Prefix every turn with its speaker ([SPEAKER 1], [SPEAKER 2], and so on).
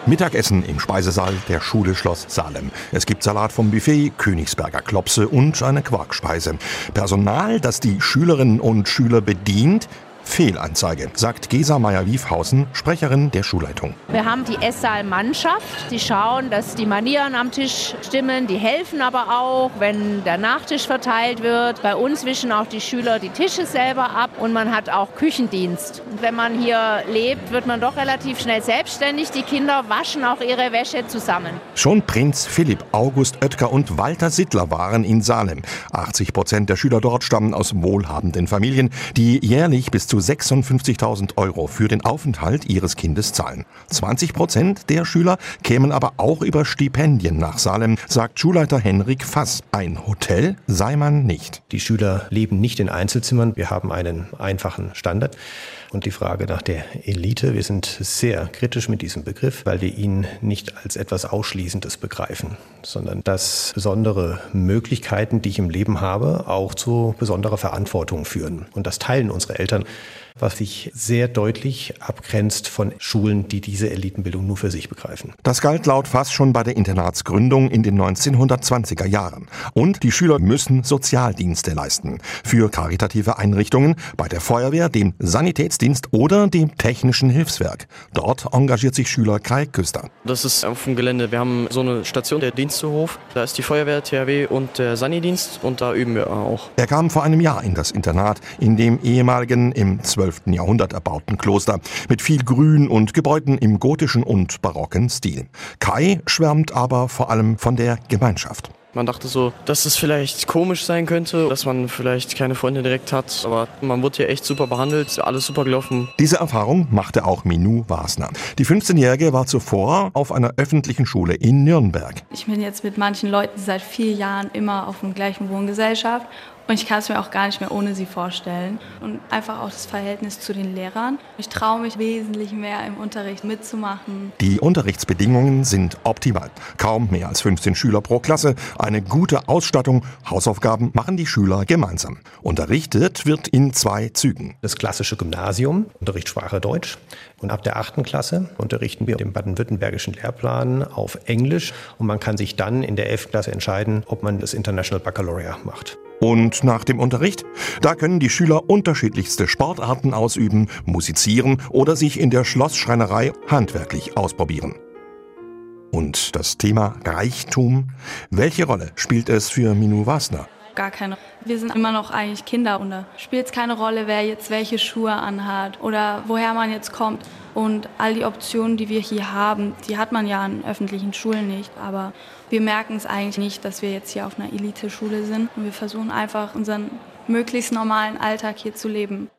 [SPEAKER 1] Mittagessen im Speisesaal der Schule Schloss Salem. Es gibt Salat vom Buffet, Königsberger Klopse und eine Quarkspeise. Personal, das die Schülerinnen und Schüler bedient, Fehlanzeige, sagt Gesa Meyer-Wiefhausen, Sprecherin der Schulleitung.
[SPEAKER 2] Wir haben die Esssaalmannschaft, die schauen, dass die Manieren am Tisch stimmen, die helfen aber auch, wenn der Nachtisch verteilt wird. Bei uns wischen auch die Schüler die Tische selber ab und man hat auch Küchendienst. Und wenn man hier lebt, wird man doch relativ schnell selbstständig. Die Kinder waschen auch ihre Wäsche zusammen.
[SPEAKER 1] Schon Prinz Philipp, August Oetker und Walter Sittler waren in Salem. 80% der Schüler dort stammen aus wohlhabenden Familien, die jährlich bis zu 56.000 € für den Aufenthalt ihres Kindes zahlen. 20% der Schüler kämen aber auch über Stipendien nach Salem, sagt Schulleiter Henrik Fass. Ein Hotel sei man nicht.
[SPEAKER 3] Die Schüler leben nicht in Einzelzimmern. Wir haben einen einfachen Standard. Und die Frage nach der Elite, wir sind sehr kritisch mit diesem Begriff, weil wir ihn nicht als etwas Ausschließendes begreifen, sondern dass besondere Möglichkeiten, die ich im Leben habe, auch zu besonderer Verantwortung führen. Und das teilen unsere Eltern, was sich sehr deutlich abgrenzt von Schulen, die diese Elitenbildung nur für sich begreifen.
[SPEAKER 1] Das galt laut Fass schon bei der Internatsgründung in den 1920er Jahren. Und die Schüler müssen Sozialdienste leisten. Für karitative Einrichtungen, bei der Feuerwehr, dem Sanitätsdienst oder dem Technischen Hilfswerk. Dort engagiert sich Schüler Kai Küster.
[SPEAKER 4] Das ist auf dem Gelände. Wir haben so eine Station, der Dienstehof. Da ist die Feuerwehr, THW und der Sanidienst und da üben wir auch.
[SPEAKER 1] Er kam vor einem Jahr in das Internat, in dem ehemaligen im 12. Jahrhundert erbauten Kloster, mit viel Grün und Gebäuden im gotischen und barocken Stil. Kai schwärmt aber vor allem von der Gemeinschaft.
[SPEAKER 4] Man dachte so, dass es vielleicht komisch sein könnte, dass man vielleicht keine Freunde direkt hat, aber man wurde hier echt super behandelt, alles super gelaufen.
[SPEAKER 1] Diese Erfahrung machte auch Minou Wasner. Die 15-Jährige war zuvor auf einer öffentlichen Schule in Nürnberg.
[SPEAKER 5] Ich bin jetzt mit manchen Leuten seit 4 Jahren immer auf dem gleichen Wohngesellschaft. Und ich kann es mir auch gar nicht mehr ohne sie vorstellen. Und einfach auch das Verhältnis zu den Lehrern. Ich traue mich wesentlich mehr im Unterricht mitzumachen.
[SPEAKER 1] Die Unterrichtsbedingungen sind optimal. Kaum mehr als 15 Schüler pro Klasse, eine gute Ausstattung, Hausaufgaben machen die Schüler gemeinsam. Unterrichtet wird in 2 Zügen.
[SPEAKER 3] Das klassische Gymnasium, Unterrichtssprache Deutsch. Und ab der 8. Klasse unterrichten wir den baden-württembergischen Lehrplan auf Englisch. Und man kann sich dann in der 11. Klasse entscheiden, ob man das International Baccalaureate macht.
[SPEAKER 1] Und nach dem Unterricht? Da können die Schüler unterschiedlichste Sportarten ausüben, musizieren oder sich in der Schlossschreinerei handwerklich ausprobieren. Und das Thema Reichtum? Welche Rolle spielt es für Minou Wasner?
[SPEAKER 5] Gar keine. Wir sind immer noch eigentlich Kinder und da spielt es keine Rolle, wer jetzt welche Schuhe anhat oder woher man jetzt kommt. Und all die Optionen, die wir hier haben, die hat man ja an öffentlichen Schulen nicht. Aber wir merken es eigentlich nicht, dass wir jetzt hier auf einer Elite-Schule sind. Und wir versuchen einfach, unseren möglichst normalen Alltag hier zu leben.